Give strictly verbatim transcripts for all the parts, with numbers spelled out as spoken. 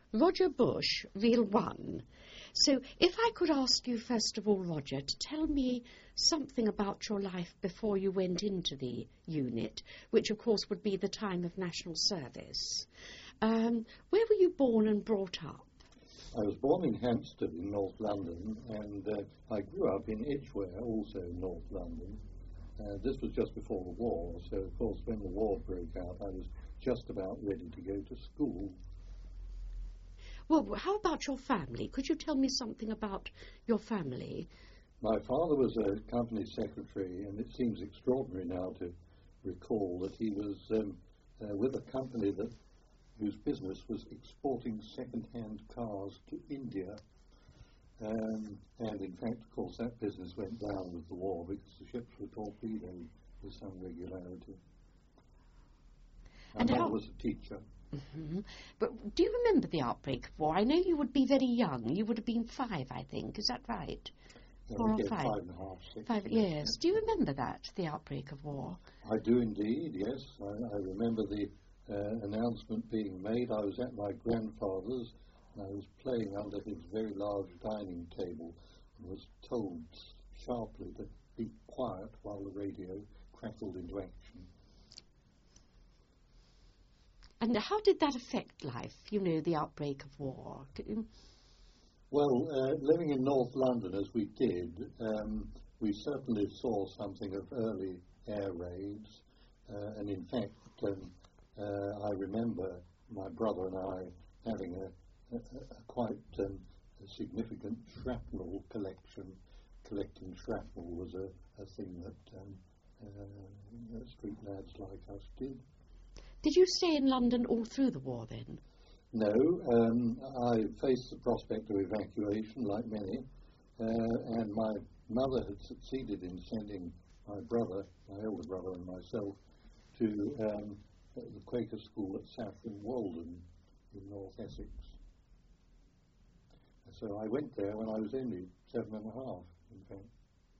Roger Bush, Reel one. So if I could ask you, first of all, Roger, to tell me something about your life before you went into the unit, which, of course, would be the time of national service. Um, where were you born and brought up? I was born in Hampstead in North London, and uh, I grew up in Edgware, also in North London. Uh, this was just before the war, so of course when the war broke out I was just about ready to go to school. Well, how about your family? Could you tell me something about your family? My father was a company secretary, and it seems extraordinary now to recall that he was um, uh, with a company that whose business was exporting second-hand cars to India. Um, and in fact, of course, that business went down with the war because the ships were torpedoed with some regularity. And My how... mother was a teacher. Mm-hmm. But do you remember the outbreak of war? I know you would be very young. You would have been five, I think. Is that right? Uh, Four or yes, five? Five and a half, six. Five, yes. Do you remember that, the outbreak of war? I do indeed, yes. I, I remember the uh, announcement being made. I was at my grandfather's, and I was playing under his very large dining table and was told sharply to be quiet while the radio crackled into action. And how did that affect life, you know, the outbreak of war? Well, uh, living in North London as we did, um, we certainly saw something of early air raids. Uh, and in fact, um, uh, I remember my brother and I having a, a, a quite um, a significant shrapnel collection. Collecting shrapnel was a, a thing that um, uh, street lads like us did. Did you stay in London all through the war then? No, um, I faced the prospect of evacuation like many, uh, and my mother had succeeded in sending my brother, my older brother and myself, to um, the Quaker school at Saffron Walden in North Essex. So I went there when I was only seven and a half, in fact.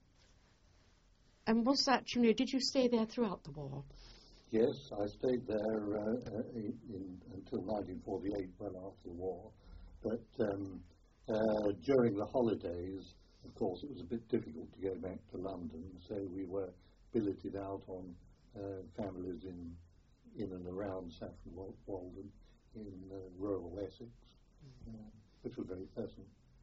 And was that, you know, did you stay there throughout the war? Yes, I stayed there uh, in, in, until nineteen forty-eight, well after the war. But um, uh, during the holidays, of course, it was a bit difficult to go back to London, so we were billeted out on uh, families in in and around Saffron Walden in uh, rural Essex, mm-hmm. uh, which was very pleasant.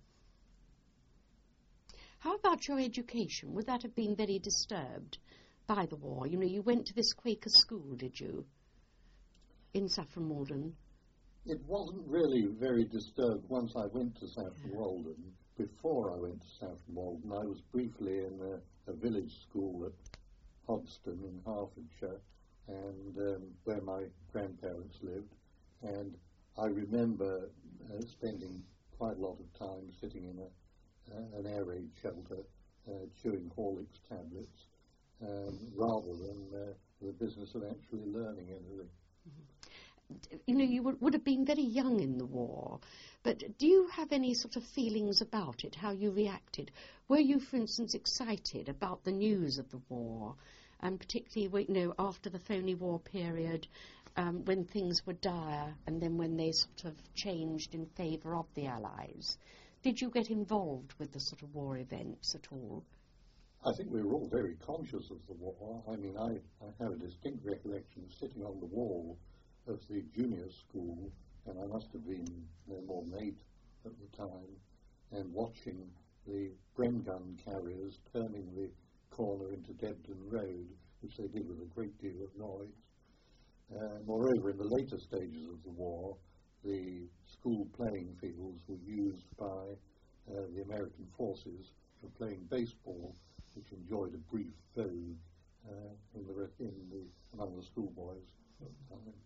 How about your education? Would that have been very disturbed by the war? You know, you went to this Quaker school, did you, in Saffron Walden? It wasn't really very disturbed once I went to Saffron Walden. Before I went to Saffron Walden, I was briefly in a, a village school at Hodston in Hertfordshire, and um, where my grandparents lived. And I remember uh, spending quite a lot of time sitting in a, uh, an air raid shelter, uh, chewing Horlicks tablets, Um, rather than uh, the business of actually learning anything. Mm-hmm. You know, you would, would have been very young in the war, but do you have any sort of feelings about it, how you reacted? Were you, for instance, excited about the news of the war, and particularly, you know, after the phony war period, um, when things were dire, and then when they sort of changed in favour of the Allies? Did you get involved with the sort of war events at all? I think we were all very conscious of the war. I mean, I, I have a distinct recollection of sitting on the wall of the junior school, and I must have been no more than eight at the time, and watching the Bren gun carriers turning the corner into Debden Road, which they did with a great deal of noise. Uh, moreover, in the later stages of the war, the school playing fields were used by uh, the American forces for playing baseball, which enjoyed a brief vogue uh, in the, in the, among the schoolboys at the time.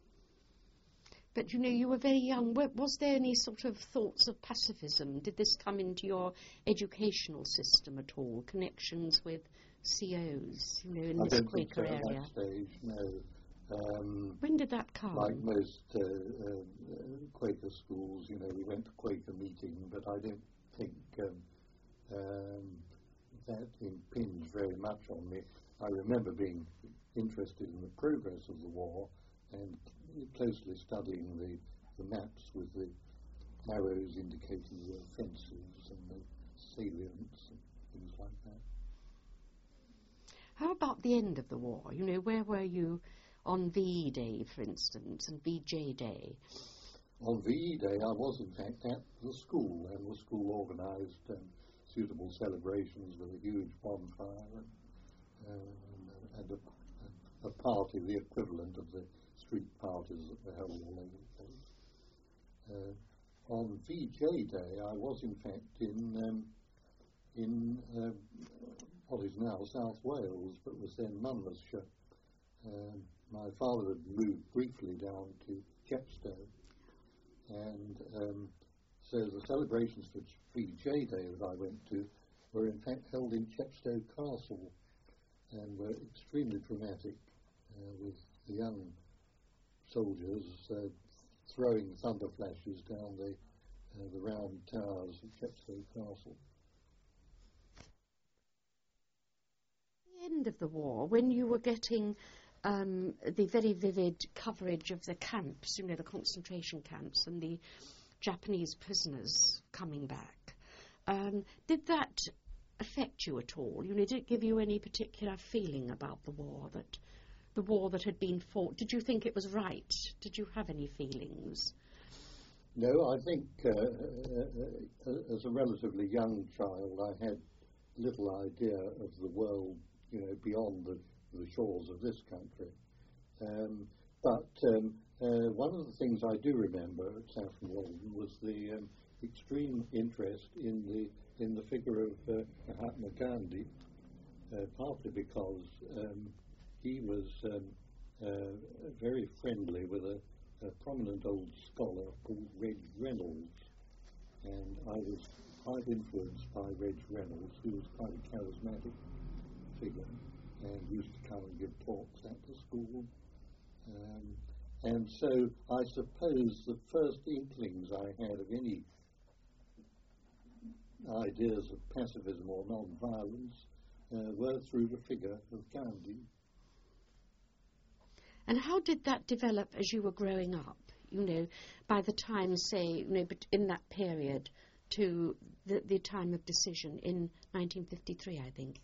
But, you know, you were very young. Was there any sort of thoughts of pacifism? Did this come into your educational system at all? Connections with C Os, you know, in I this don't Quaker think so area? at that stage, no. Um, when did that come? Like most uh, uh, Quaker schools, you know, we went to Quaker meeting, but I don't think um, um, that impinged very much on me. I remember being interested in the progress of the war and closely studying the, the maps with the arrows indicating the offences and the salients and things like that. How about the end of the war? You know, where were you on V E Day, for instance, and V J Day? On V E Day, I was in fact at the school, and the school organised um, suitable celebrations with a huge bonfire and, uh, and, and a, a party, the equivalent of the street parties that were held all over the place. Uh, on V J Day, I was in fact in um, in uh, what is now South Wales, but was then Monmouthshire. Um, my father had moved briefly down to Chepstow, and um, so the celebrations for V J Day that I went to were in fact held in Chepstow Castle, and were extremely dramatic, uh, with the young soldiers uh, throwing thunder flashes down the, uh, the round towers of Chepstow Castle. At the end of the war, when you were getting um, the very vivid coverage of the camps, you know, the concentration camps and the Japanese prisoners coming back, um, did that affect you at all? You know, did it give you any particular feeling about the war, that the war that had been fought? Did you think it was right? Did you have any feelings? No, I think uh, uh, uh, as a relatively young child, I had little idea of the world, you know, beyond the, the shores of this country. Um, but um, uh, one of the things I do remember at Saffron Walden was the um, extreme interest in the in the figure of uh, Mahatma Gandhi, uh, partly because um, he was um, uh, very friendly with a, a prominent old scholar called Reg Reynolds, and I was quite influenced by Reg Reynolds, who was quite a charismatic figure and used to come and give talks at the school. Um, and so I suppose the first inklings I had of any ideas of pacifism or non-violence uh, were through the figure of Gandhi. And how did that develop as you were growing up? You know, by the time, say, you know, in that period to the, the time of decision in nineteen fifty-three, I think.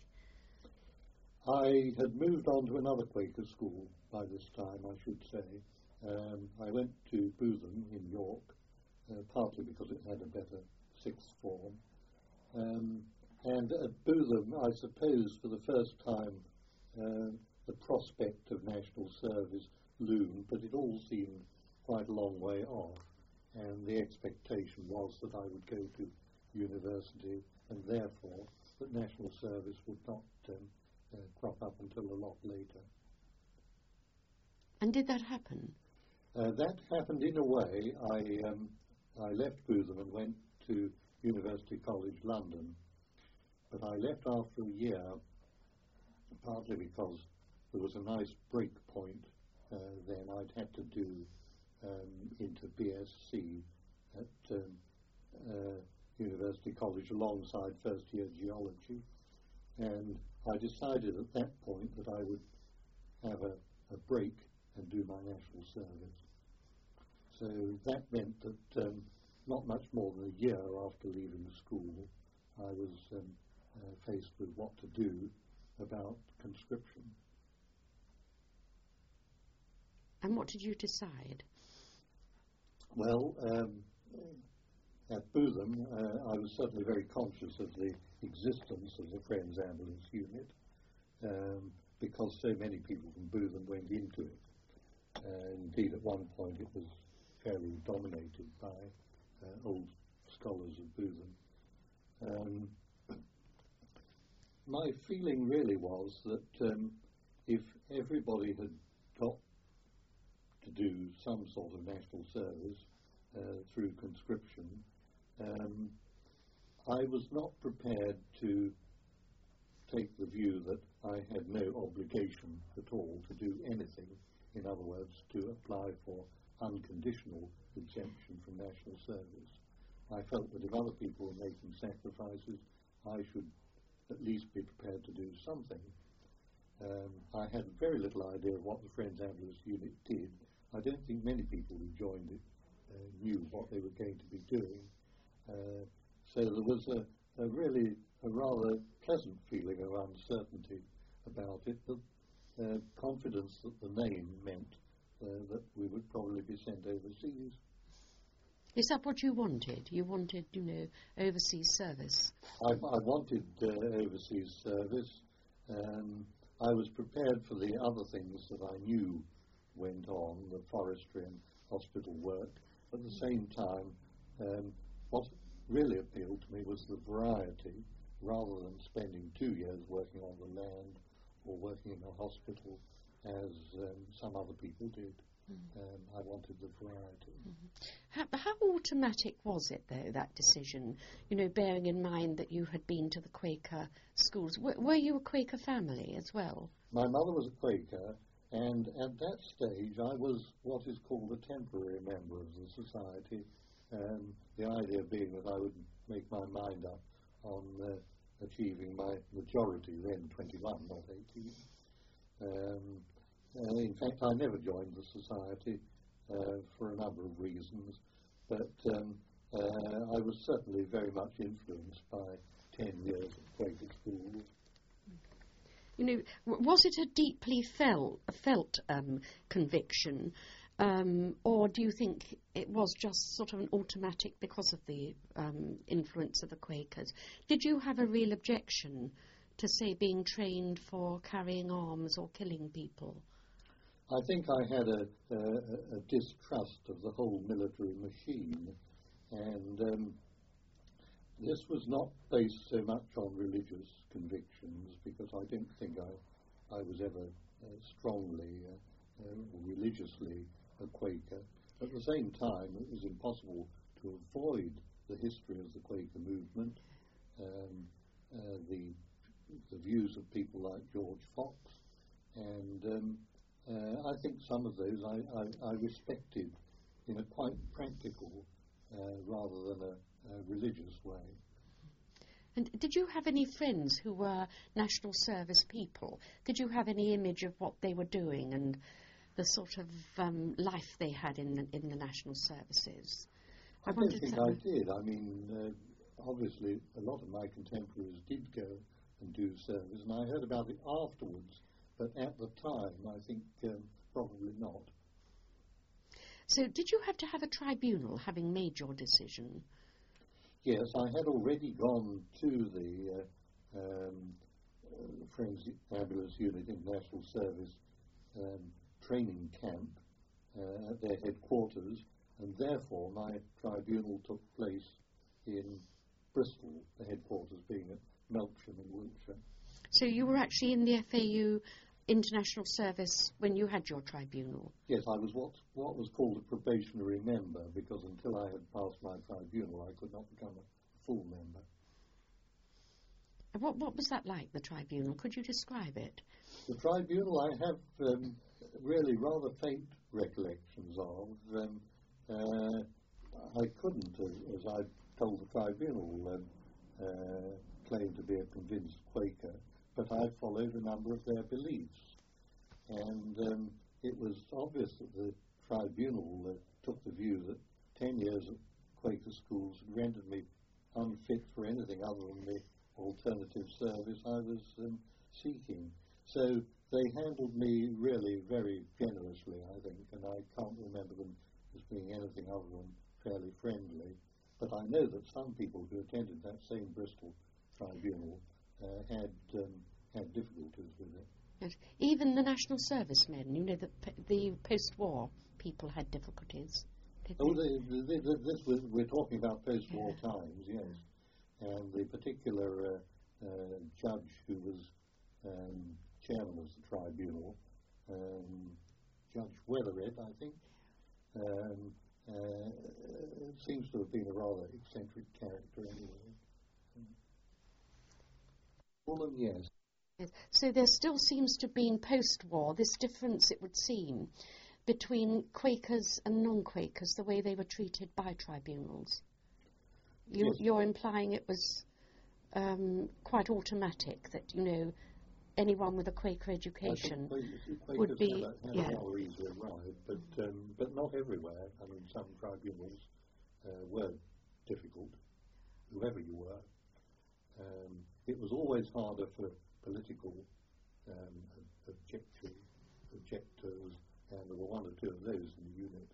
I had moved on to another Quaker school by this time, I should say. Um, I went to Bootham in York, uh, partly because it had a better sixth form. Um, and at Bootham, I suppose, for the first time, uh, the prospect of national service loomed, but it all seemed quite a long way off. And the expectation was that I would go to university, and therefore that national service would not um, uh, crop up until a lot later. And did that happen? Uh, that happened in a way. I um, I left Bootham and went to University College London, but I left after a year, partly because there was a nice break point. Uh, then I'd had to do um, into B S c at um, uh, University College alongside first year geology, and I decided at that point that I would have a, a break and do my national service. So that meant that um, not much more than a year after leaving school, I was um, uh, faced with what to do about conscription. And what did you decide? Well, um, at Bootham, uh, I was certainly very conscious of the existence of the Friends Ambulance Unit, um, because so many people from Bootham went into it. Uh, indeed, at one point it was fairly dominated by uh, old scholars of Bootham. Um, my feeling really was that um, if everybody had got to do some sort of national service uh, through conscription, um, I was not prepared to take the view that I had no obligation at all to do anything. In other words, to apply for unconditional exemption from national service. I felt that if other people were making sacrifices, I should at least be prepared to do something. Um, I had very little idea of what the Friends Ambulance Unit did. I don't think many people who joined it uh, knew what they were going to be doing. Uh, so there was a, a really a rather pleasant feeling of uncertainty about it, but uh, confidence that the name meant uh, that we would probably be sent overseas. Is that what you wanted? You wanted, you know, overseas service? I, I wanted uh, overseas service. Um, I was prepared for the other things that I knew went on, the forestry and hospital work. At the same time, um, what really appealed to me was the variety, rather than spending two years working on the land or working in a hospital as um, some other people did. Mm. Um, I wanted the variety. Mm-hmm. How, how automatic was it, though, that decision? You know, bearing in mind that you had been to the Quaker schools. W- were you a Quaker family as well? My mother was a Quaker, and at that stage I was what is called a temporary member of the society. Um, the idea being that I would make my mind up on uh, achieving my majority, then twenty-one, not eighteen. Um, uh, in fact, I never joined the society uh, for a number of reasons, but um, uh, I was certainly very much influenced by ten years at Quaker schools. You know, w- was it a deeply felt, felt um, conviction, um, or do you think it was just sort of an automatic because of the um, influence of the Quakers? Did you have a real objection to, say, being trained for carrying arms or killing people? I think I had a, a, a distrust of the whole military machine, and um, this was not based so much on religious convictions, because I didn't think I, I was ever uh, strongly uh, uh, religiously a Quaker. At the same time, it was impossible to avoid the history of the Quaker movement, um, uh, the, the views of people like George Fox, and um, uh, I think some of those I, I, I respected in a quite practical uh, rather than a, a religious way. And did you have any friends who were national service people? Did you have any image of what they were doing and the sort of um, life they had in the, in the national services? I, I don't think I did. I mean, uh, obviously a lot of my contemporaries did go and do service, and I heard about it afterwards, but at the time I think um, probably not. So did you have to have a tribunal having made your decision? Yes, I had already gone to the uh, um, uh, Forensic Ambulance Unit in National Service um, training camp uh, at their headquarters, and therefore my tribunal took place in Bristol, the headquarters being at Melksham in Wiltshire. So you were actually in the F A U International Service when you had your tribunal? Yes, I was what what was called a probationary member, because until I had passed my tribunal I could not become a full member. What what was that like, the tribunal? Could you describe it? The tribunal I have um, really rather faint recollections of. Um, uh, I couldn't, as, as I told the tribunal, um, uh, claim to be a convinced Quaker, but I followed a number of their beliefs. And um, it was obvious that the tribunal uh, took the view that ten years at Quaker schools had rendered me unfit for anything other than the alternative service I was um, seeking. So they handled me really very generously, I think, and I can't remember them as being anything other than fairly friendly. But I know that some people who attended that same Bristol tribunal uh, had um, had difficulties with it. Yes. Even the national servicemen, you know, the, the post-war people had difficulties. Oh, the, the, the, this was, we're talking about post-war yeah. times, yes. And the particular uh, uh, judge who was um, chairman of the tribunal, um, Judge Wethered, I think, um, uh, seems to have been a rather eccentric character anyway. Woman, yes. Yes. So there still seems to have been post-war this difference, it would seem, between Quakers and non-Quakers, the way they were treated by tribunals. You, yes. You're implying it was um, quite automatic, that, you know, anyone with a Quaker education Quakers would be... have a, have yeah. a rather easier ride, but, um, but not everywhere. I mean, some tribunals uh, were difficult, whoever you were. Um, it was always harder for political um, objection, objectors, and there were one or two of those in the unit.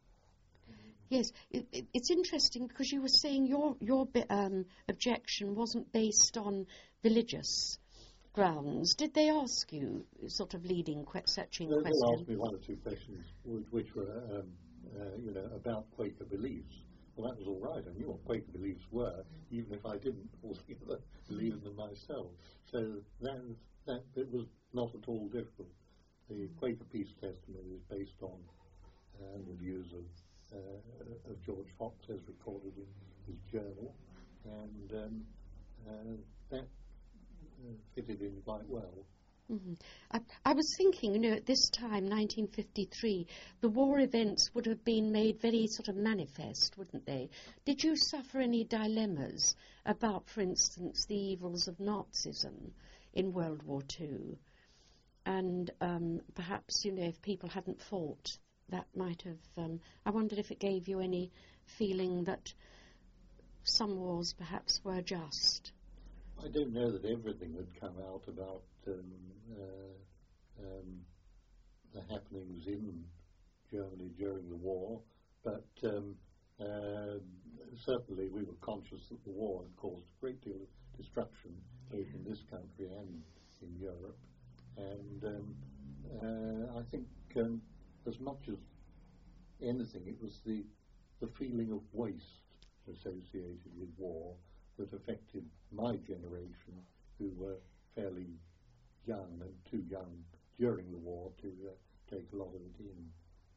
Yes, it, it, it's interesting because you were saying your your um, objection wasn't based on religious grounds. Did they ask you sort of leading, que- searching they, questions? They asked me one or two questions which, which were, um, uh, you know, about Quaker beliefs. Well, that was all right. I knew what Quaker beliefs were, even if I didn't altogether believe in them myself. So that, that it was not at all difficult. The Quaker peace testimony is based on uh, the views of uh, of George Fox, as recorded in his journal, and um, uh, that uh, fitted in quite well. Mm-hmm. I, I was thinking, you know, at this time, nineteen fifty-three, the war events would have been made very sort of manifest, wouldn't they? Did you suffer any dilemmas about, for instance, the evils of Nazism in World War Two? And um, perhaps, you know, if people hadn't fought, that might have... Um, I wondered if it gave you any feeling that some wars perhaps were just. I don't know that everything had come out about um, uh, um, the happenings in Germany during the war, but um, uh, certainly we were conscious that the war had caused a great deal of destruction both in this country and in Europe. And um, uh, I think um, as much as anything, it was the, the feeling of waste associated with war that affected my generation, who were fairly young and too young during the war to uh, take a lot of it in.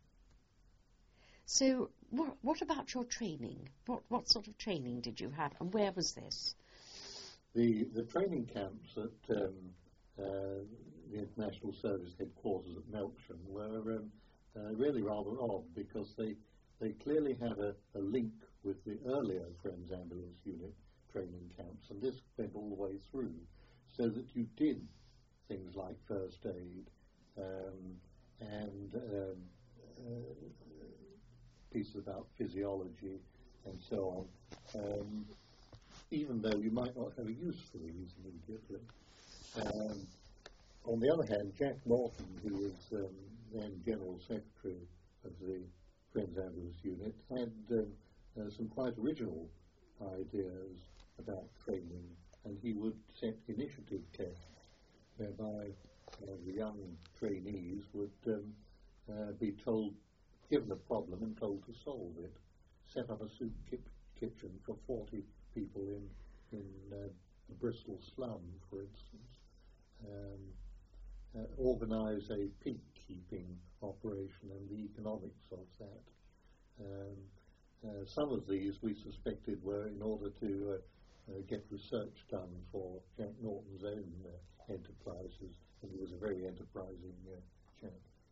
So what, what about your training? What, what sort of training did you have, and where was this? The, the training camps at um, uh, the International Service headquarters at Melksham were um, uh, really rather odd, because they, they clearly had a, a link with the earlier Friends Ambulance Unit training camps, and this went all the way through, so that you did things like first aid um, and um, uh, pieces about physiology and so on, um, even though you might not have a use for these immediately. Um, on the other hand, Jack Norton, who was um, then General Secretary of the Friends Ambulance Unit, had um, uh, some quite original ideas about training, and he would set initiative tests whereby uh, the young trainees would um, uh, be told, given a problem and told to solve it. Set up a soup ki- kitchen for forty people in, in uh, the Bristol slum, for instance. Um, uh, organise a peak-keeping operation and the economics of that. Um, uh, some of these we suspected were in order to uh, uh, get research done for Jack Norton's own uh, enterprises, and he was a very enterprising uh, chap.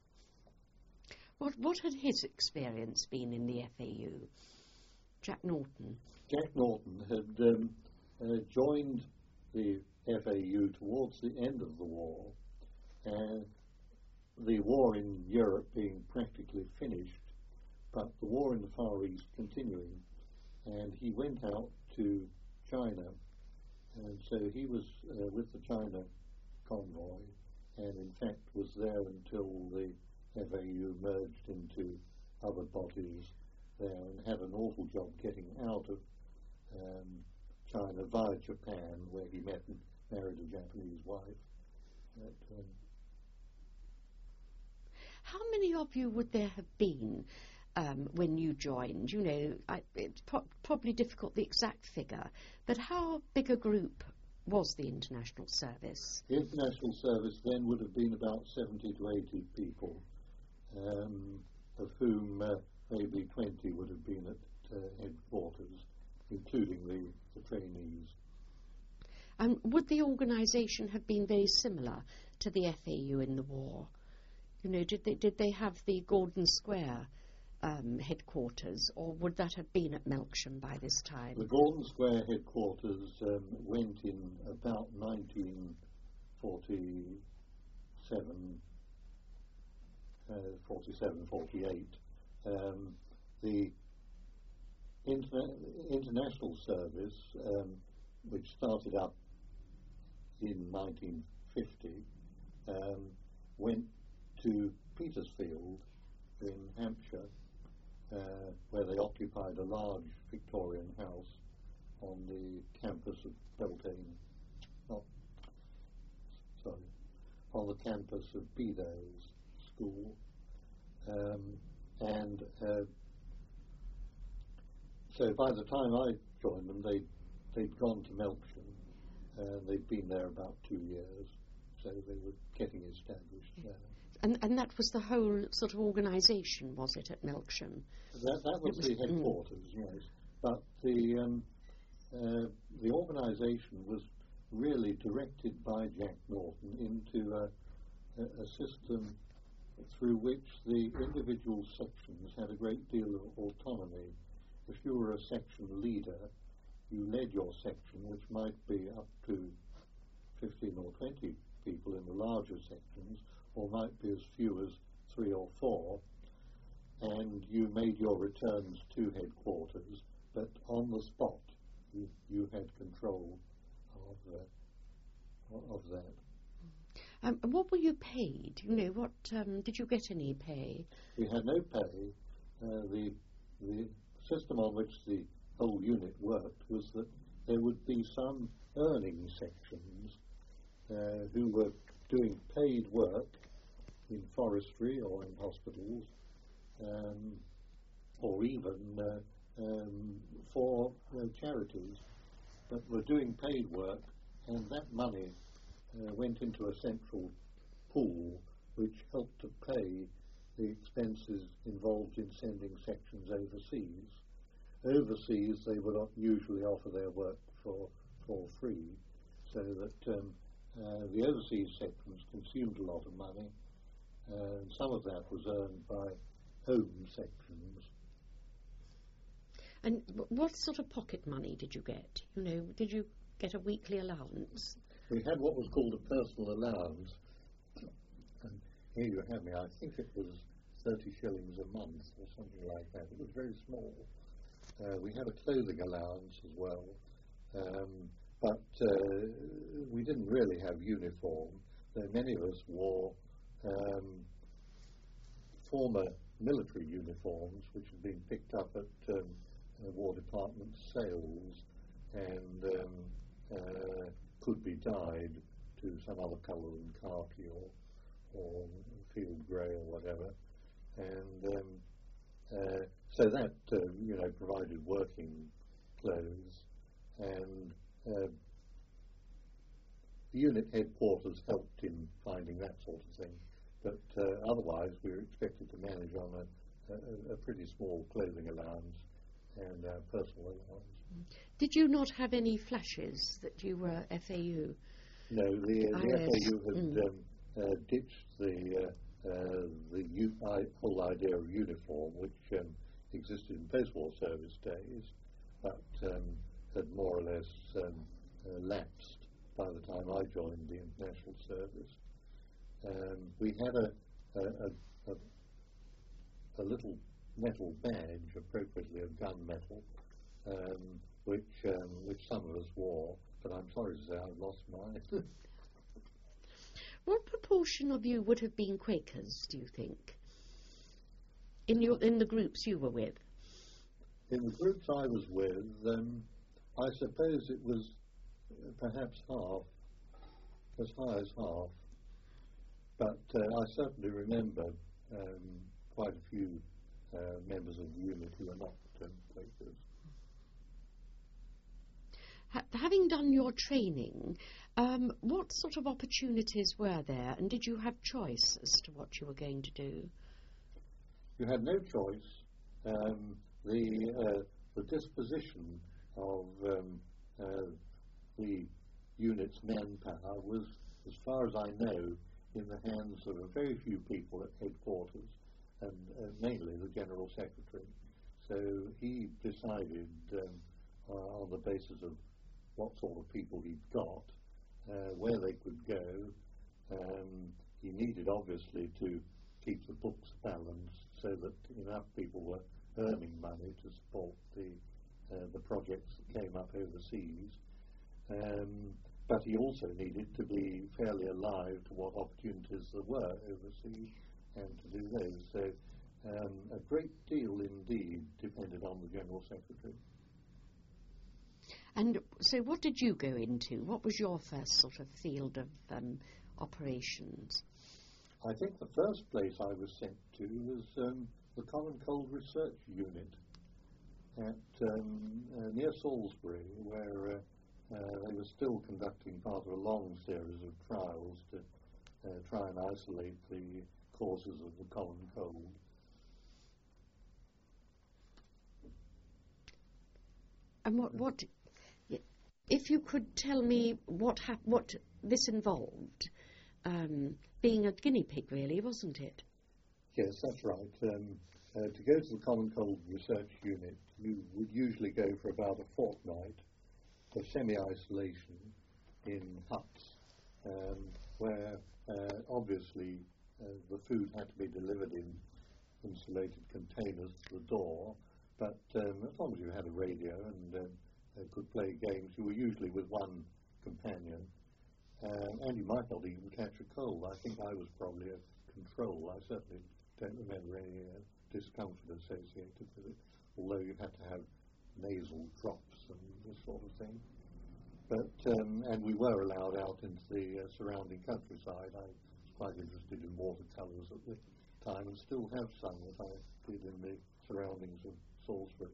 What, what had his experience been in the F A U, Jack Norton? Jack Norton had um, uh, joined the F A U towards the end of the war, and the war in Europe being practically finished, but the war in the Far East continuing, and he went out to China, and so he was uh, with the China convoy, and in fact was there until the F A U merged into other bodies there, and had an awful job getting out of um, China via Japan, where he met and married a Japanese wife. But, um, How many of you would there have been um, when you joined? You know, I, it's pro- probably difficult, the exact figure, but how big a group was the International Service? The International Service then would have been about seventy to eighty people, um, of whom uh, maybe twenty would have been at uh, headquarters, including the, the trainees. And would the organisation have been very similar to the F A U in the war? You know, did they, did they have the Gordon Square um, headquarters, or would that have been at Melksham by this time? The Gordon Square headquarters um, went in about nineteen forty-seven, uh, forty-seven, forty-eight, um, the interna- international service, um, which started up in nineteen fifty, um, went to Petersfield in Hampshire, uh, where they occupied a large Victorian house on the campus of Beltane, not, sorry, on the campus of Bedales School. Um, and uh, so by the time I joined them, they'd, they'd gone to Melksham, and they'd been there about two years, so they were getting established there. And, and that was the whole sort of organisation, was it, at Melksham? That, that was, was the headquarters, mm. yes. But the um, uh, the organisation was really directed by Jack Norton into a, a, a system through which the individual sections had a great deal of autonomy. If you were a section leader, you led your section, which might be up to fifteen or twenty people in the larger sections, or might be as few as three or four, and you made your returns to headquarters, but on the spot you, you had control of, uh, of that. Um, and what were you paid? You know, what um, did you get any pay? We had no pay. Uh, the the system on which the whole unit worked was that there would be some earning sections uh, who were doing paid work in forestry or in hospitals, um, or even uh, um, for uh, charities, but were doing paid work, and that money uh, went into a central pool which helped to pay the expenses involved in sending sections overseas. Overseas, they would not usually offer their work for for free, so that um, uh, the overseas sections consumed a lot of money, uh, and some of that was earned by home sections. And what sort of pocket money did you get? You know, did you get a weekly allowance? We had what was called a personal allowance, and here you have me. I think it was thirty shillings a month or something like that. It was very small. Uh, we had a clothing allowance as well, um, but uh, we didn't really have uniform. Though many of us wore um, former military uniforms, which had been picked up at um, uh, War Department sales, and um, uh, could be dyed to some other colour than khaki or, or field grey or whatever. And um, uh, so that, uh, you know, provided working clothes, and uh, the unit headquarters helped in finding that sort of thing. But uh, otherwise, we were expected to manage on a, a, a pretty small clothing allowance and uh, personal allowance. Did you not have any flashes that you were F A U? No, the, uh, the F A U had mm. um, uh, ditched the uh, uh, the u- I- whole idea of uniform, which um, existed in post-war service days, but um, had more or less um, uh, lapsed by the time I joined the international service. Um, we had a a, a a little metal badge, appropriately of gunmetal, um, which um, which some of us wore, but I'm sorry to say I've lost mine. What proportion of you would have been Quakers, do you think, in your in the groups you were with? In the groups I was with, um, I suppose it was uh, perhaps half, as high as half. But uh, I certainly remember um, quite a few uh, members of the unit who were not um, Quakers. Ha- having done your training, um, what sort of opportunities were there, and did you have choice as to what you were going to do? You had no choice. Um, the uh, the disposition of um, uh, the unit's manpower was, as far as I know, in the hands of a very few people at headquarters, and uh, mainly the General Secretary. So he decided um, uh, on the basis of what sort of people he'd got, uh, where they could go. Um, he needed, obviously, to keep the books balanced so that enough people were earning money to support the uh, the projects that came up overseas. Um, but he also needed to be fairly alive to what opportunities there were overseas and to do those. So um, a great deal indeed depended on the General Secretary. And so what did you go into? What was your first sort of field of um, operations? I think the first place I was sent to was um, the Common Cold Research Unit at um, uh, near Salisbury, where uh, uh, they were still conducting part of a long series of trials to uh, try and isolate the causes of the common cold. And what, what if you could tell me what hap- what this involved, um, being a guinea pig, really, wasn't it? Yes, that's right. Um, uh, to go to the Common Cold Research Unit, you would usually go for about a fortnight for semi-isolation in huts, um, where uh, obviously uh, the food had to be delivered in insulated containers to the door, but um, as long as you had a radio and uh, uh, could play games, you were usually with one companion, uh, and you might not even catch a cold. I think I was probably a control. I certainly don't remember any uh, discomfort associated with it, although you had to have nasal drops and this sort of thing. But um, and we were allowed out into the uh, surrounding countryside. I was quite interested in watercolours at the time, and still have some that I did in the surroundings of Salisbury.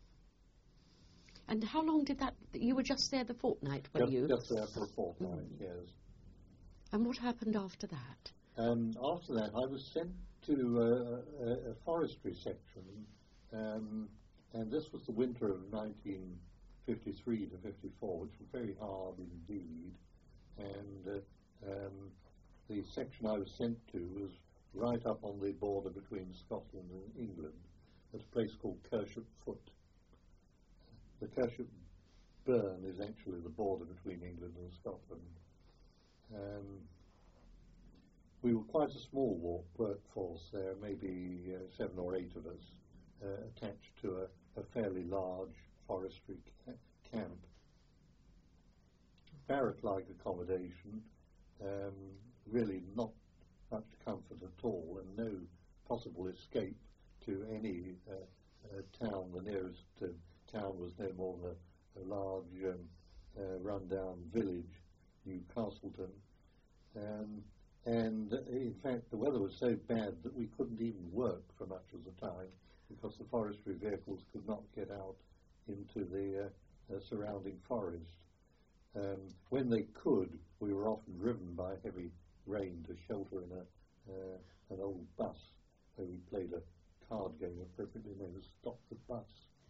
And how long did that? You were just there the fortnight, were just, you? Just there for a fortnight, mm. yes. And what happened after that? Um, after that, I was sent to uh, a, a forestry section, um, and this was the winter of nineteen fifty-three to fifty-four, which was very hard indeed. And uh, um, the section I was sent to was right up on the border between Scotland and England, at a place called Kershop Foot. The Kershop Burn is actually the border between England and Scotland. Um, we were quite a small work, workforce there, maybe uh, seven or eight of us, uh, attached to a, a fairly large forestry ca- camp. Barrack-like accommodation, um, really not much comfort at all, and no possible escape to any uh, uh, town. The nearest uh, town was no more than a, a large um, uh, run-down village, Newcastleton. Um, and uh, in fact, the weather was so bad that we couldn't even work for much of the time because the forestry vehicles could not get out into the uh, uh, surrounding forest. Um, when they could, we were often driven by heavy rain to shelter in a, uh, an old bus where we played a card game appropriately known as Stop the Bus.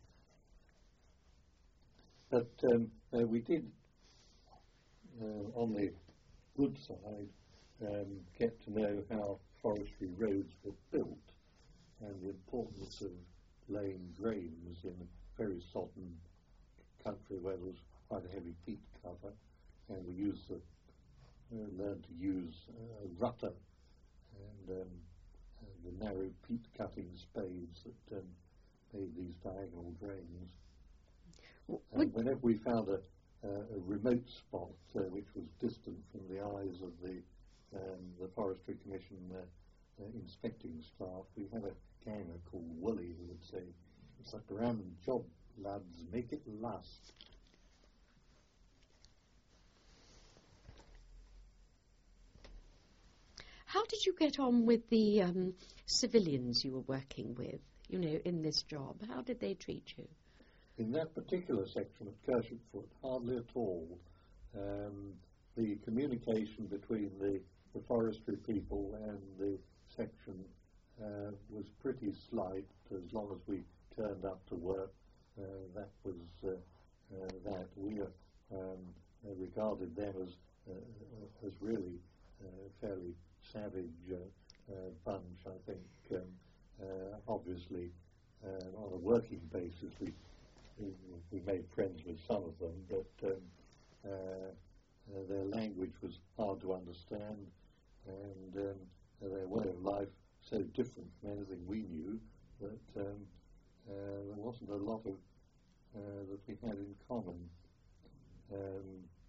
But um, uh, we did, uh, on the good side, um, get to know how forestry roads were built and the importance of laying drains in a very sodden country where there was quite a heavy peat cover, and we used the, uh, learned to use uh, a rutter and, um, and the narrow peat cutting spades that um, made these diagonal drains. And whenever we found a, uh, a remote spot uh, which was distant from the eyes of the um, the Forestry Commission uh, uh, inspecting staff, we had a ganger called Woolley who would say, "It's a grand job, lads, make it last." How did you get on with the um, civilians you were working with, you know, in this job? How did they treat you? In that particular section at Kershop Foot, hardly at all. Um, the communication between the, the forestry people and the section uh, was pretty slight. As long as we turned up to work, uh, that was uh, uh, that. We uh, um, regarded them as uh, as really uh, fairly savage uh, uh, bunch, I think. Um, uh, obviously, uh, on a working basis, we we made friends with some of them, but um, uh, uh, there their language was hard to understand, and um, their way of life so different from anything we knew that um, uh, there wasn't a lot of uh, that we had in common. Um,